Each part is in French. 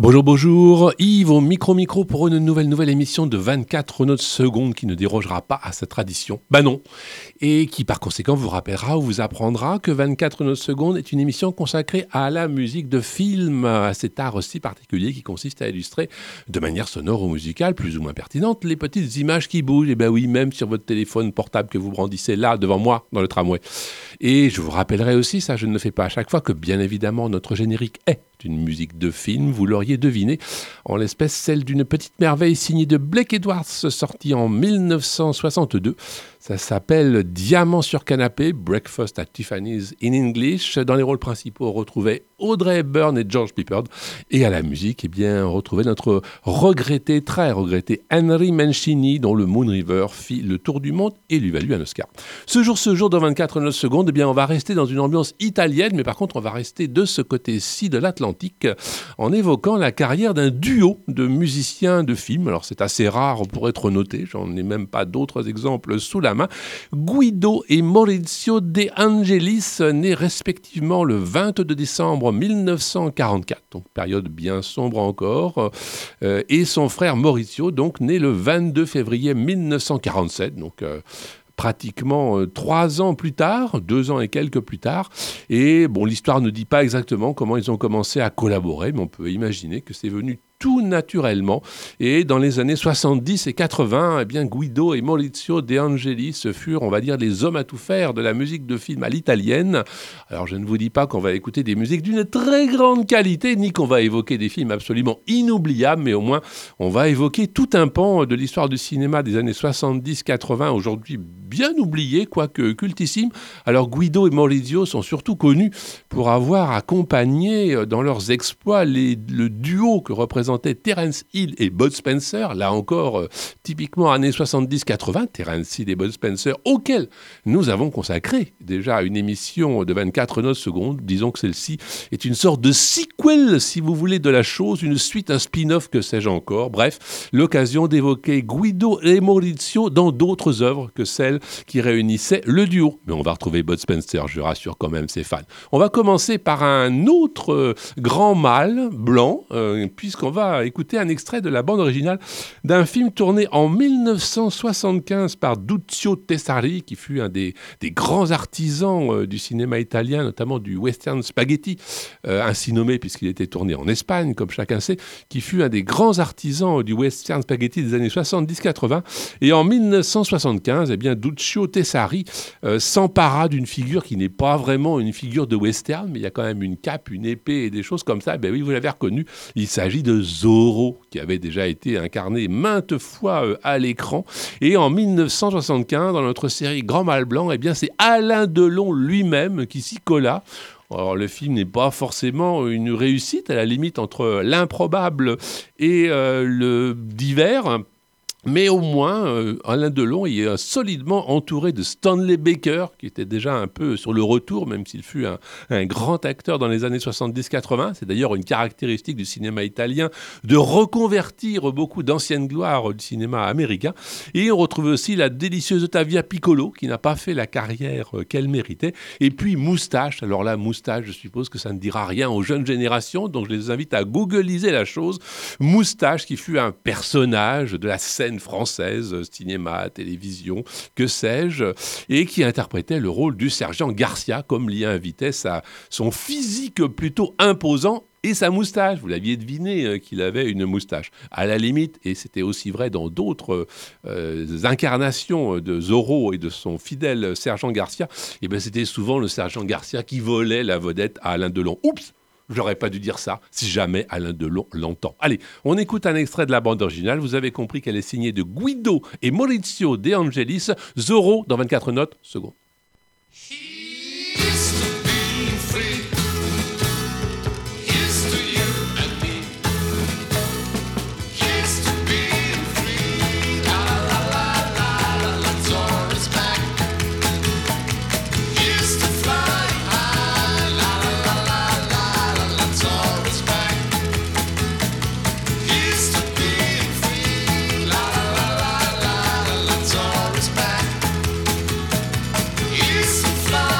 Bonjour, bonjour, Yves au micro pour une nouvelle émission de 24 chronos secondes qui ne dérogera pas à sa tradition. Bah non, et qui par conséquent vous rappellera ou vous apprendra que 24 chronos secondes est une émission consacrée à la musique de film, à cet art si particulier qui consiste à illustrer de manière sonore ou musicale, plus ou moins pertinente, les petites images qui bougent, et ben oui, même sur votre téléphone portable que vous brandissez là devant moi dans le tramway. Et je vous rappellerai aussi, ça je ne le fais pas à chaque fois, que bien évidemment notre générique est une musique de film, vous l'auriez deviné, en l'espèce celle d'une petite merveille signée de Blake Edwards, sortie en 1962. Ça s'appelle Diamant sur canapé, Breakfast at Tiffany's in English. Dans les rôles principaux, on retrouvait Audrey Hepburn et George Peppard. Et à la musique, eh bien, on retrouvait notre très regretté Henry Mancini, dont le Moon River fit le tour du monde et lui valut un Oscar. Ce jour, dans 24 secondes, eh bien, on va rester dans une ambiance italienne, mais par contre, on va rester de ce côté-ci de l'Atlantique en évoquant la carrière d'un duo de musiciens de films. Alors, c'est assez rare pour être noté, j'en ai même pas d'autres exemples sous la main. Guido et Maurizio De Angelis, nés respectivement le 22 décembre 1944, donc période bien sombre encore, et son frère Maurizio, donc né le 22 février 1947, donc pratiquement 3 ans plus tard, 2 ans et quelques plus tard. Et bon, l'histoire ne dit pas exactement comment ils ont commencé à collaborer, mais on peut imaginer que c'est venu tout naturellement. Et dans les années 70 et 80, eh bien, Guido et Maurizio De Angelis furent, on va dire, les hommes à tout faire de la musique de film à l'italienne. Alors, je ne vous dis pas qu'on va écouter des musiques d'une très grande qualité, ni qu'on va évoquer des films absolument inoubliables, mais au moins, on va évoquer tout un pan de l'histoire du cinéma des années 70-80, aujourd'hui bien oublié, quoique cultissime. Alors, Guido et Maurizio sont surtout connus pour avoir accompagné dans leurs exploits le duo que représentait Terence Hill et Bud Spencer, là encore typiquement années 70-80, Terence Hill et Bud Spencer, auquel nous avons consacré déjà une émission de 24 secondes. Disons que celle-ci est une sorte de sequel, si vous voulez, de la chose, une suite, un spin-off, que sais-je encore. Bref, l'occasion d'évoquer Guido et Maurizio dans d'autres œuvres que celles qui réunissaient le duo. Mais on va retrouver Bud Spencer, je rassure quand même ses fans. On va commencer par un autre grand mâle blanc, puisqu'on va écouter un extrait de la bande originale d'un film tourné en 1975 par Duccio Tessari, qui fut un des grands artisans du cinéma italien, notamment du western spaghetti, ainsi nommé puisqu'il était tourné en Espagne, comme chacun sait, qui fut un des grands artisans du western spaghetti des années 70-80. Et en 1975, eh bien, Duccio Tessari s'empara d'une figure qui n'est pas vraiment une figure de western, mais il y a quand même une cape, une épée et des choses comme ça. Ben oui, vous l'avez reconnu, il s'agit de Zorro, qui avait déjà été incarné maintes fois à l'écran. Et en 1975, dans notre série Grand Mâle Blanc, eh bien, c'est Alain Delon lui-même qui s'y colla. Alors, le film n'est pas forcément une réussite, à la limite entre l'improbable et le divers. Mais au moins, Alain Delon est solidement entouré de Stanley Baker, qui était déjà un peu sur le retour, même s'il fut un grand acteur dans les années 70-80. C'est d'ailleurs une caractéristique du cinéma italien de reconvertir beaucoup d'anciennes gloires du cinéma américain. Et on retrouve aussi la délicieuse Ottavia Piccolo, qui n'a pas fait la carrière qu'elle méritait. Et puis Moustache. Alors là, Moustache, je suppose que ça ne dira rien aux jeunes générations, donc je les invite à googliser la chose. Moustache, qui fut un personnage de la scène française, cinéma, télévision, que sais-je, et qui interprétait le rôle du sergent Garcia, comme l'y invitait son physique plutôt imposant et sa moustache. Vous l'aviez deviné qu'il avait une moustache. À la limite, et c'était aussi vrai dans d'autres incarnations de Zorro et de son fidèle sergent Garcia, et ben c'était souvent le sergent Garcia qui volait la vedette à Alain Delon. Oups! J'aurais pas dû dire ça si jamais Alain Delon l'entend. Allez, on écoute un extrait de la bande originale. Vous avez compris qu'elle est signée de Guido et Maurizio De Angelis. Zorro dans 24 secondes. Fly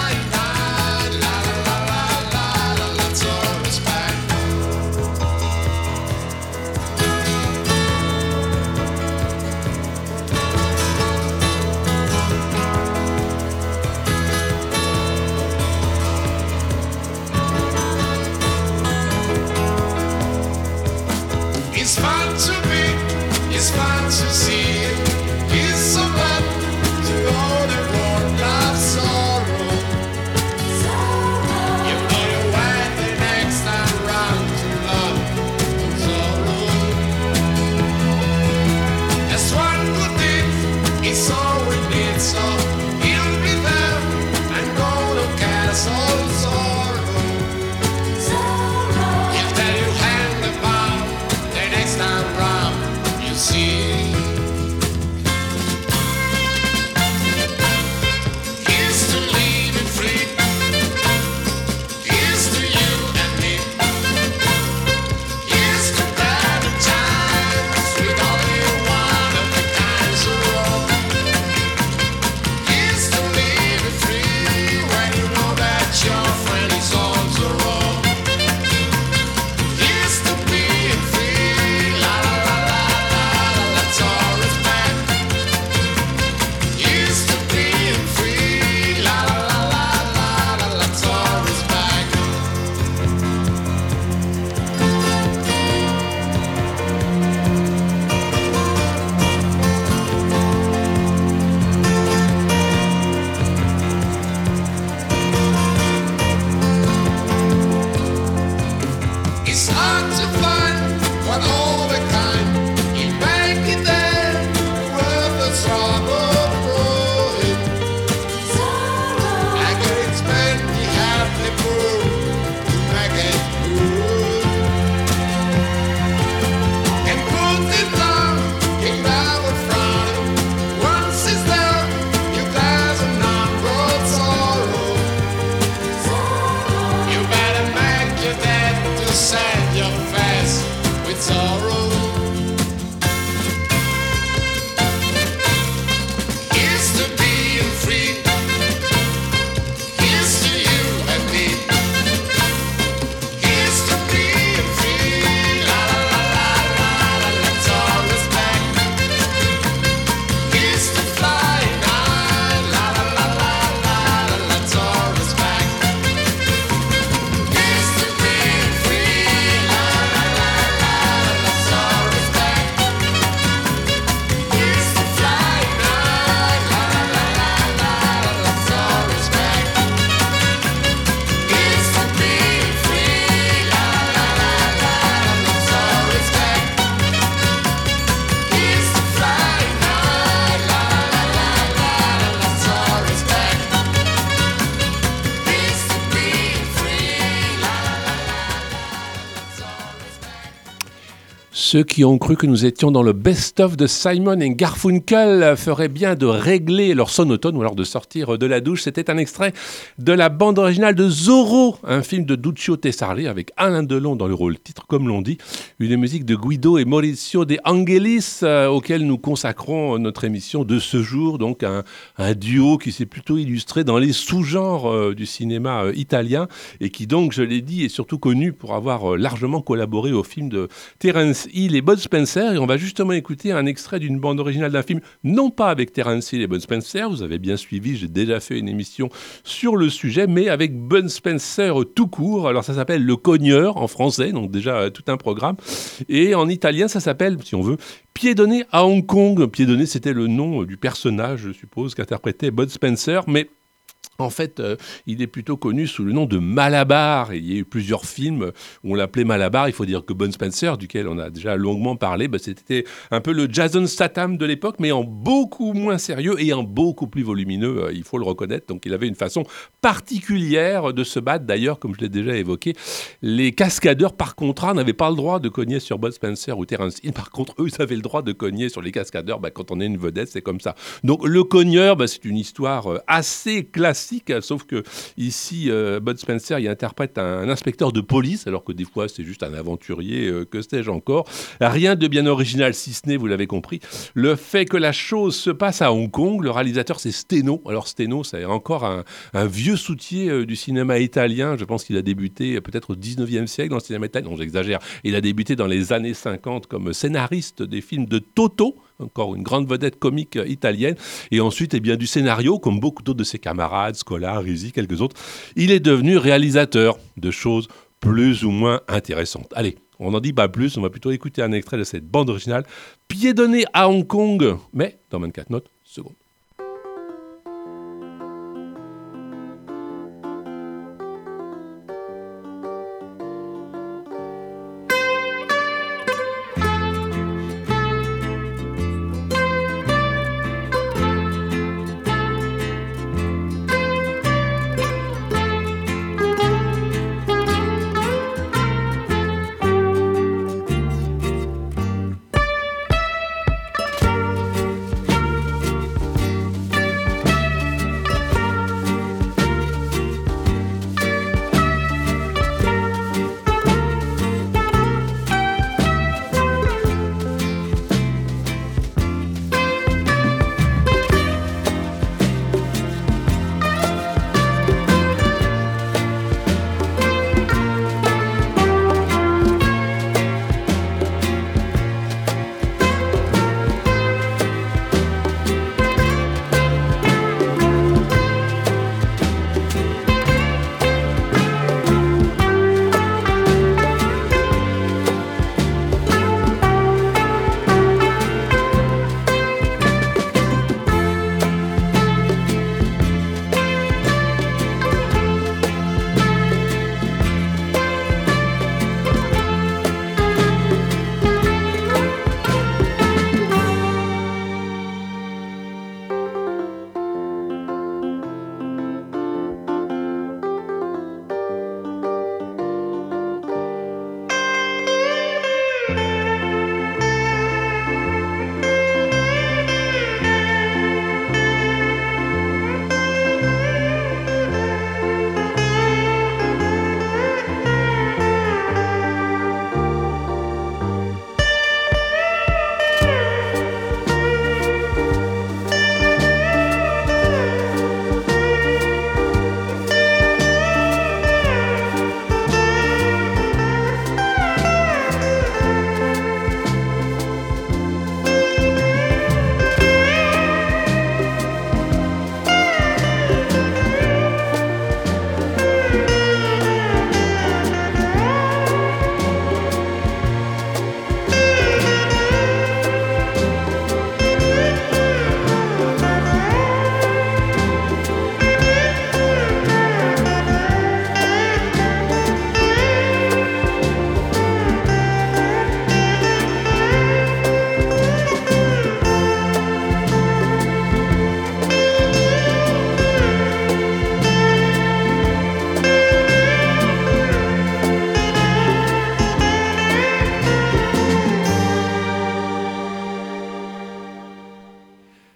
Ceux qui ont cru que nous étions dans le best-of de Simon et Garfunkel feraient bien de régler leur sonotone ou alors de sortir de la douche. C'était un extrait de la bande originale de Zorro, un film de Duccio Tessarli avec Alain Delon dans le rôle titre, comme l'on dit. Une musique de Guido et Maurizio De Angelis auquel nous consacrons notre émission de ce jour. Donc un duo qui s'est plutôt illustré dans les sous-genres du cinéma italien et qui donc, je l'ai dit, est surtout connu pour avoir largement collaboré au film de Terence Hill et Bud Spencer, et on va justement écouter un extrait d'une bande originale d'un film, non pas avec Terence Hill et Bud Spencer, vous avez bien suivi, j'ai déjà fait une émission sur le sujet, mais avec Bud Spencer tout court. Alors ça s'appelle Le Cogneur en français, donc déjà tout un programme, et en italien ça s'appelle, si on veut, Piedone à Hong Kong. Piedone, c'était le nom du personnage, je suppose, qu'interprétait Bud Spencer, mais en fait, il est plutôt connu sous le nom de Malabar. Et il y a eu plusieurs films où on l'appelait Malabar. Il faut dire que Bud Spencer, duquel on a déjà longuement parlé, c'était un peu le Jason Statham de l'époque, mais en beaucoup moins sérieux et en beaucoup plus volumineux, il faut le reconnaître. Donc il avait une façon particulière de se battre. D'ailleurs, comme je l'ai déjà évoqué, les cascadeurs, par contrat, n'avaient pas le droit de cogner sur Bud Spencer ou Terence Hill. Par contre, eux, ils avaient le droit de cogner sur les cascadeurs. Quand on est une vedette, c'est comme ça. Donc le cogneur, c'est une histoire assez classique. Sauf que ici, Bud Spencer il interprète un inspecteur de police, alors que des fois c'est juste un aventurier, que sais-je encore. Rien de bien original, si ce n'est, vous l'avez compris, le fait que la chose se passe à Hong Kong. Le réalisateur, c'est Steno. Alors Steno, c'est encore un vieux soutier du cinéma italien. Je pense qu'il a débuté peut-être au 19e siècle dans le cinéma italien. Non, j'exagère. Il a débuté dans les années 50 comme scénariste des films de Toto, encore une grande vedette comique italienne, et ensuite du scénario, comme beaucoup d'autres de ses camarades, Scola, Risi, quelques autres. Il est devenu réalisateur de choses plus ou moins intéressantes. Allez, on n'en dit pas plus, on va plutôt écouter un extrait de cette bande originale, Piedone à Hong Kong, mais dans 24 notes secondes.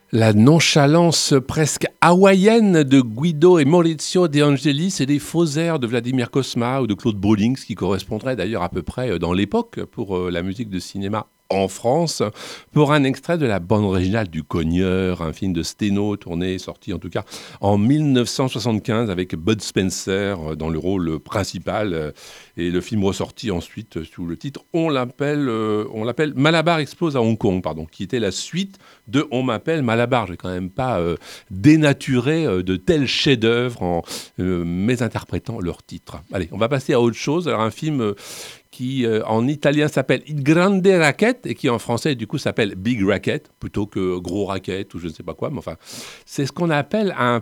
La nonchalance presque hawaïenne de Guido et Maurizio De Angelis et les faux airs de Vladimir Cosma ou de Claude Bolling, ce qui correspondrait d'ailleurs à peu près dans l'époque pour la musique de cinéma en France, pour un extrait de la bande originale du Cogneur, un film de Steno sorti en tout cas en 1975 avec Bud Spencer dans le rôle principal et le film ressorti ensuite sous le titre on l'appelle Malabar explose à Hong Kong, pardon, qui était la suite de On m'appelle Malabar. Je vais quand même pas dénaturer de tels chefs-d'œuvre en mésinterprétant leur titre. Allez, on va passer à autre chose. Alors un film qui en italien s'appelle Il Grande Racket et qui en français du coup s'appelle Big Racket plutôt que Gros Racket ou je ne sais pas quoi, mais enfin c'est ce qu'on appelle un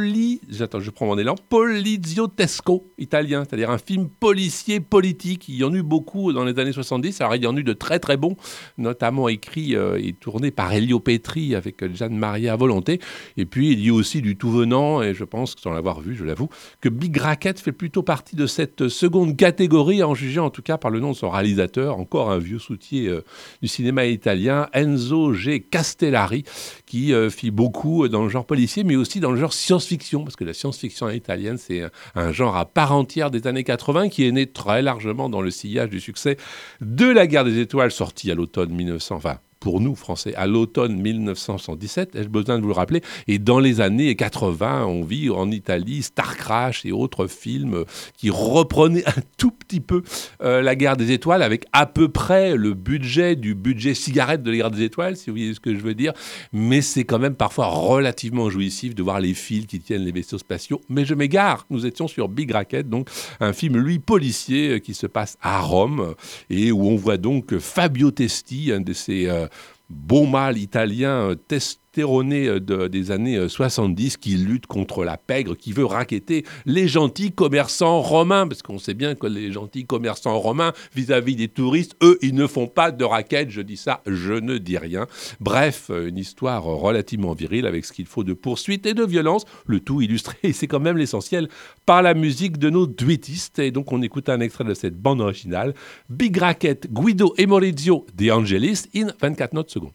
poliziotesco italien, c'est-à-dire un film policier politique. Il y en a eu beaucoup dans les années 70, alors il y en a eu de très très bons, notamment écrits et tournés par Elio Petri avec Gian Maria Volonté, et puis il y a aussi du tout venant, et je pense, sans l'avoir vu, je l'avoue, que Big Racket fait plutôt partie de cette seconde catégorie, en jugeant en tout cas par le nom de son réalisateur, encore un vieux soutier du cinéma italien, Enzo G. Castellari, qui fit beaucoup dans le genre policier, mais aussi dans le genre science-fiction, parce que la science-fiction italienne, c'est un genre à part entière des années 80, qui est né très largement dans le sillage du succès de La Guerre des Étoiles, sorti à l'automne 1900, enfin, pour nous, Français, à l'automne 1977, ai-je besoin de vous le rappeler. Et dans les années 80, on vit en Italie Star Crash et autres films qui reprenaient un tout petit peu La Guerre des Étoiles, avec à peu près le budget du budget cigarette de La Guerre des Étoiles, si vous voyez ce que je veux dire. Mais c'est quand même parfois relativement jouissif de voir les fils qui tiennent les vaisseaux spatiaux. Mais je m'égare, nous étions sur Big Racket, donc un film, lui, policier, qui se passe à Rome, et où on voit donc Fabio Testi, un de ces beau mâle italien testéroné des années 70 qui lutte contre la pègre, qui veut racketter les gentils commerçants romains, parce qu'on sait bien que les gentils commerçants romains, vis-à-vis des touristes, eux, ils ne font pas de raquettes, je dis ça, je ne dis rien. Bref, une histoire relativement virile avec ce qu'il faut de poursuite et de violence, le tout illustré, et c'est quand même l'essentiel, par la musique de nos duettistes. Et donc on écoute un extrait de cette bande originale, Big Racket, Guido et Maurizio De Angelis, in 24 notes secondes.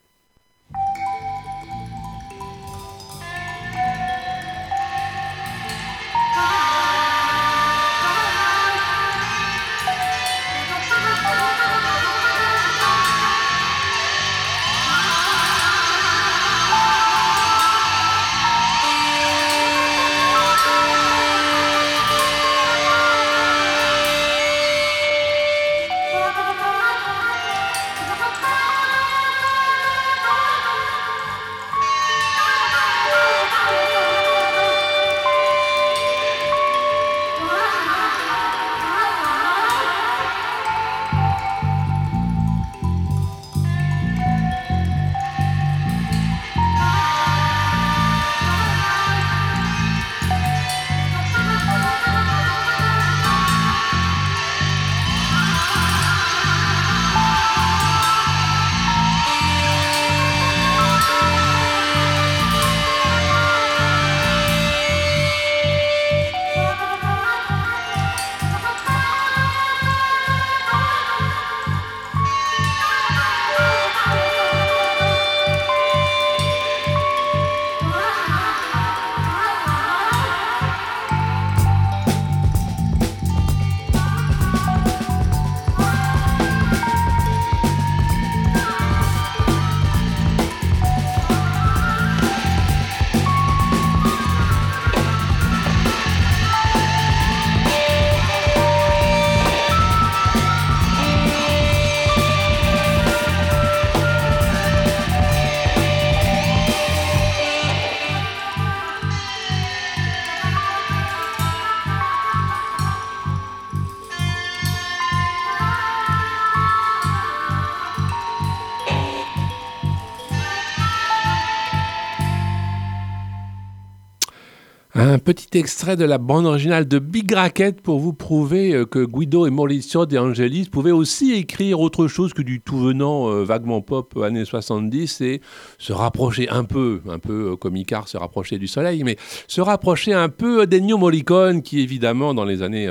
Un petit extrait de la bande originale de Big Racket pour vous prouver que Guido et Maurizio De Angelis pouvaient aussi écrire autre chose que du tout venant vaguement pop années 70 et se rapprocher un peu comme Icare se rapprochait du soleil, mais se rapprocher un peu d'Ennio Morricone qui évidemment dans les années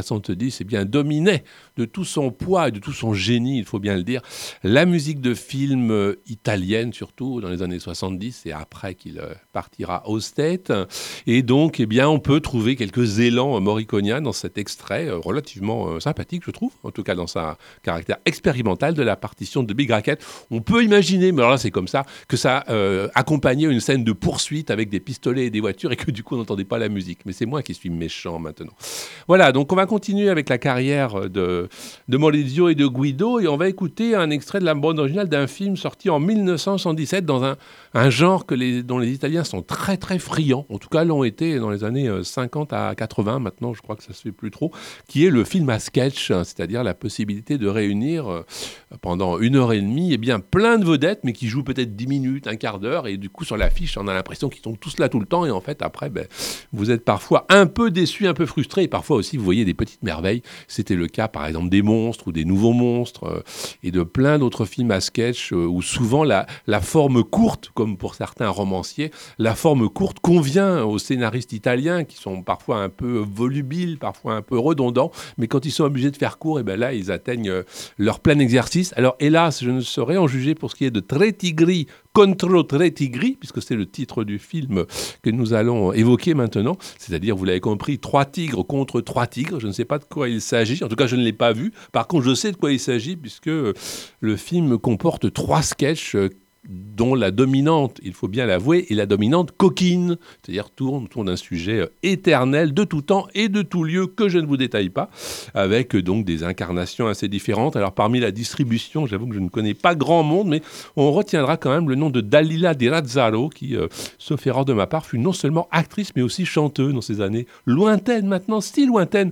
70 eh bien, dominait de tout son poids et de tout son génie, il faut bien le dire, la musique de film italienne surtout dans les années 70 et après qu'il partira aux States. Et donc, eh bien, on peut trouver quelques élans morriconiens dans cet extrait relativement sympathique, je trouve, en tout cas dans sa caractère expérimental de la partition de Big Racket. On peut imaginer, mais alors là c'est comme ça, que ça accompagnait une scène de poursuite avec des pistolets et des voitures et que du coup on n'entendait pas la musique. Mais c'est moi qui suis méchant maintenant. Voilà, donc on va continuer avec la carrière de Maurizio et de Guido et on va écouter un extrait de la bande originale d'un film sorti en 1977 dans un genre dont les Italiens sont très très friands, en tout cas l'ont été dans les années 50 à 80, maintenant je crois que ça se fait plus trop, qui est le film à sketch, c'est-à-dire la possibilité de réunir pendant 1h30 eh bien, plein de vedettes, mais qui jouent peut-être 10 minutes, un quart d'heure, et du coup sur l'affiche on a l'impression qu'ils sont tous là tout le temps, et en fait après vous êtes parfois un peu déçus, un peu frustrés, et parfois aussi vous voyez des petites merveilles. C'était le cas par exemple des monstres ou des nouveaux monstres, et de plein d'autres films à sketch où souvent la forme courte, comme pour certains romanciers, la forme courte convient aux scénaristes italiens qui sont parfois un peu volubiles, parfois un peu redondants, mais quand ils sont obligés de faire court, et bien là, ils atteignent leur plein exercice. Alors hélas, je ne saurais en juger pour ce qui est de Tre Tigri contro Tre Tigri, puisque c'est le titre du film que nous allons évoquer maintenant, c'est-à-dire, vous l'avez compris, 3 tigres contre 3 tigres. Je ne sais pas de quoi il s'agit, en tout cas je ne l'ai pas vu. Par contre, je sais de quoi il s'agit, puisque le film comporte 3 sketchs dont la dominante, il faut bien l'avouer, est la dominante coquine, c'est-à-dire tourne autour d'un sujet éternel de tout temps et de tout lieu que je ne vous détaille pas, avec donc des incarnations assez différentes. Alors parmi la distribution, j'avoue que je ne connais pas grand monde, mais on retiendra quand même le nom de Dalila Di Razzaro, qui, sauf erreur de ma part, fut non seulement actrice, mais aussi chanteuse dans ces années lointaines, maintenant si lointaines,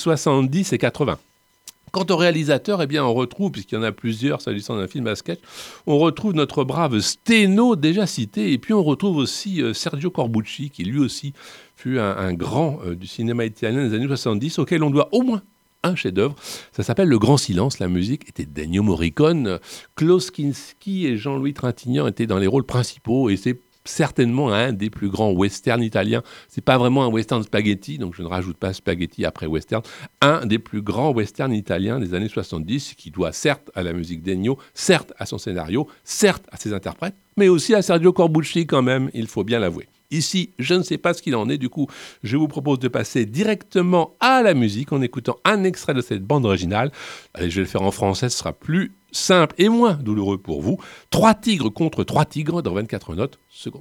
70 et 80. Quant au réalisateur, eh bien, on retrouve, puisqu'il y en a plusieurs s'agissant d'un film à sketch, on retrouve notre brave Steno, déjà cité, et puis on retrouve aussi Sergio Corbucci, qui lui aussi fut un grand du cinéma italien des années 70, auquel on doit au moins un chef-d'œuvre. Ça s'appelle Le Grand Silence. La musique était d'Ennio Morricone. Klaus Kinski et Jean-Louis Trintignant étaient dans les rôles principaux, et c'est certainement un des plus grands westerns italiens. C'est pas vraiment un western spaghetti, donc je ne rajoute pas spaghetti après western. Un des plus grands westerns italiens des années 70, qui doit certes à la musique d'Ennio, certes à son scénario, certes à ses interprètes, mais aussi à Sergio Corbucci quand même, il faut bien l'avouer. Ici, je ne sais pas ce qu'il en est, du coup, je vous propose de passer directement à la musique en écoutant un extrait de cette bande originale. Allez, je vais le faire en français, ce sera plus simple et moins douloureux pour vous. 3 tigres contre 3 tigres dans 24 notes secondes.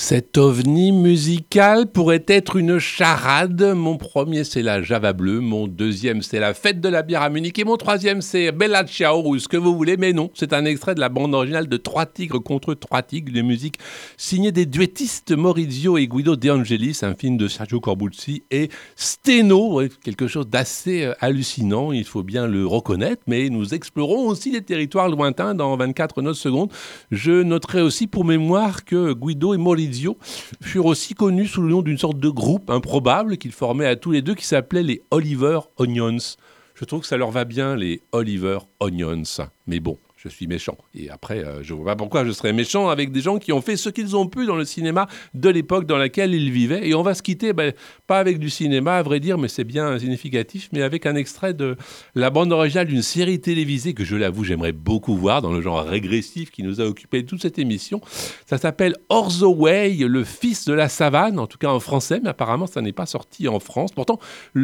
Cet ovni musical pourrait être une charade. Mon premier, c'est la Java bleue. Mon deuxième, c'est la fête de la bière à Munich. Et mon troisième, c'est Bella Ciao ou ce que vous voulez. Mais non, c'est un extrait de la bande originale de Trois tigres contre Trois tigres, de musique signée des duettistes Maurizio et Guido De Angelis, un film de Sergio Corbucci et Steno. Ouais, quelque chose d'assez hallucinant, il faut bien le reconnaître. Mais nous explorons aussi des territoires lointains dans 24 notes secondes. Je noterai aussi pour mémoire que Guido et Maurizio furent aussi connus sous le nom d'une sorte de groupe improbable qu'ils formaient à tous les deux qui s'appelait les Oliver Onions. Je trouve que ça leur va bien, les Oliver Onions. Mais bon, je suis méchant. Et après, je ne vois pas pourquoi je serais méchant avec des gens qui ont fait ce qu'ils ont pu dans le cinéma de l'époque dans laquelle ils vivaient. Et on va se quitter, pas avec du cinéma, à vrai dire, mais c'est bien significatif, mais avec un extrait de la bande originale d'une série télévisée que, je l'avoue, j'aimerais beaucoup voir, dans le genre régressif qui nous a occupé toute cette émission. Ça s'appelle Orzo Way, le fils de la savane, en tout cas en français, mais apparemment ça n'est pas sorti en France. Pourtant,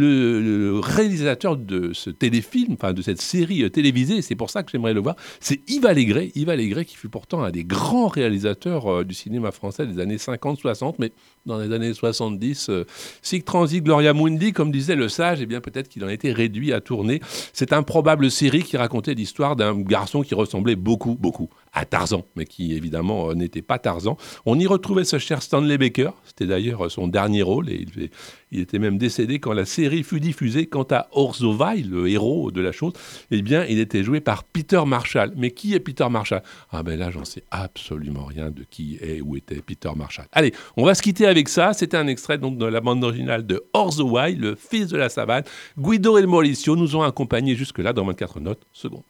le réalisateur de ce téléfilm, enfin de cette série télévisée, c'est pour ça que j'aimerais le voir, c'est Yves Allégret qui fut pourtant un des grands réalisateurs du cinéma français des années 50-60, mais dans les années 70, sic transit gloria mundi, comme disait le sage, eh bien peut-être qu'il en était réduit à tourner cette improbable série qui racontait l'histoire d'un garçon qui ressemblait beaucoup à Tarzan, mais qui évidemment n'était pas Tarzan. On y retrouvait ce cher Stanley Baker, c'était d'ailleurs son dernier rôle, et il était même décédé quand la série fut diffusée. Quant à Orzo Way, le héros de la chose, eh bien il était joué par Peter Marshall. Mais qui est Peter Marshall ? Ah ben là, j'en sais absolument rien de qui est ou était Peter Marshall. Allez, on va se quitter avec ça. C'était un extrait donc de la bande originale de Orzo Way, le fils de la savane. Guido et Maurizio nous ont accompagnés jusque-là dans 24 notes secondes.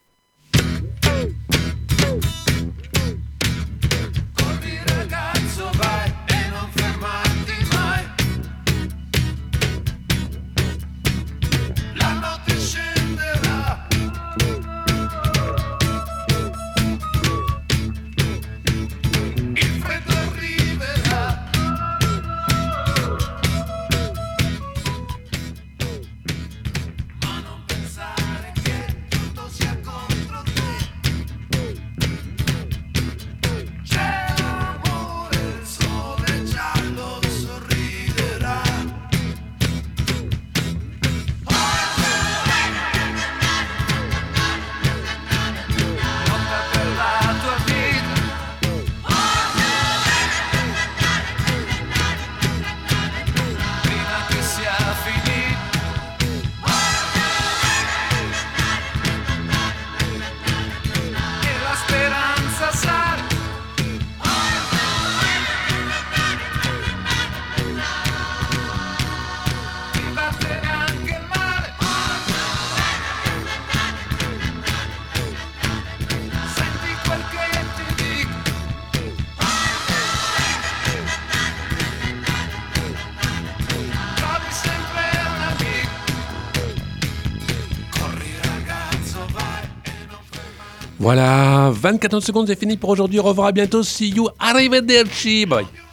Voilà, 24 secondes, c'est fini pour aujourd'hui. Au revoir, à bientôt. See you. Arrivederci. Bye.